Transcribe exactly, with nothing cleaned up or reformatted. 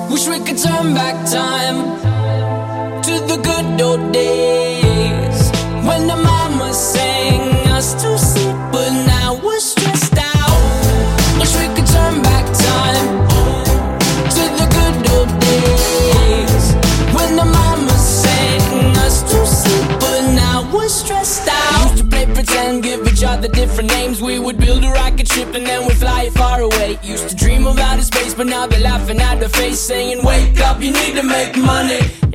Wish we could turn back time to the good old days when the mama sang us to sleep, but now we're stressed out. Wish we could turn back time to the good old days when the mama sang us to sleep, but now we're stressed out. Used to play pretend, give each other different names. We would build a rocket ship and then we'd fly it far away. Used to dream of outer space, but now they're laughing at the face, saying wake up, you need to make money.